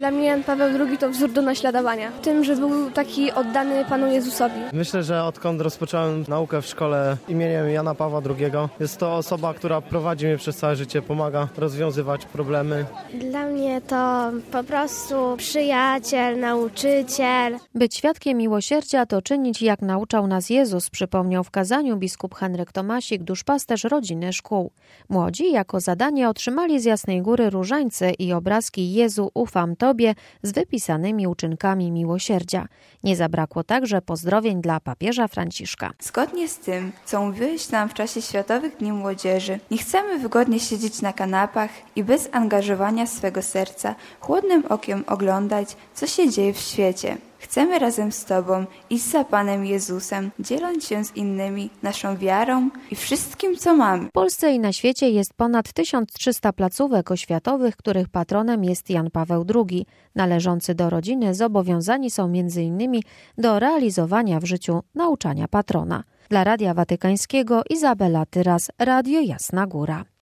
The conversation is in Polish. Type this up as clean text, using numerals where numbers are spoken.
Dla mnie Jan Paweł II to wzór do naśladowania. Tym, że był taki oddany Panu Jezusowi. Myślę, że odkąd rozpocząłem naukę w szkole imieniem Jana Pawła II, jest to osoba, która prowadzi mnie przez całe życie, pomaga rozwiązywać problemy. Dla mnie to po prostu przyjaciel, nauczyciel. Być świadkiem miłosierdzia to czynić, jak nauczał nas Jezus, przypomniał w kazaniu biskup Henryk Tomasik, duszpasterz rodziny szkół. Młodzi jako zadanie otrzymali z Jasnej Góry różańce i obrazki Jezu, ufam Tobie z wypisanymi uczynkami miłosierdzia. Nie zabrakło także pozdrowień dla papieża Franciszka. Zgodnie z tym, co mówiłeś nam w czasie Światowych Dni Młodzieży, nie chcemy wygodnie siedzieć na kanapach i bez angażowania swego serca chłodnym okiem oglądać, co się dzieje w świecie. Chcemy razem z Tobą iść za Panem Jezusem, dzieląc się z innymi naszą wiarą i wszystkim, co mamy. W Polsce i na świecie jest ponad 1300 placówek oświatowych, których patronem jest Jan Paweł II. Należący do rodziny zobowiązani są m.in. do realizowania w życiu nauczania patrona. Dla Radia Watykańskiego Izabela Tyras, Radio Jasna Góra.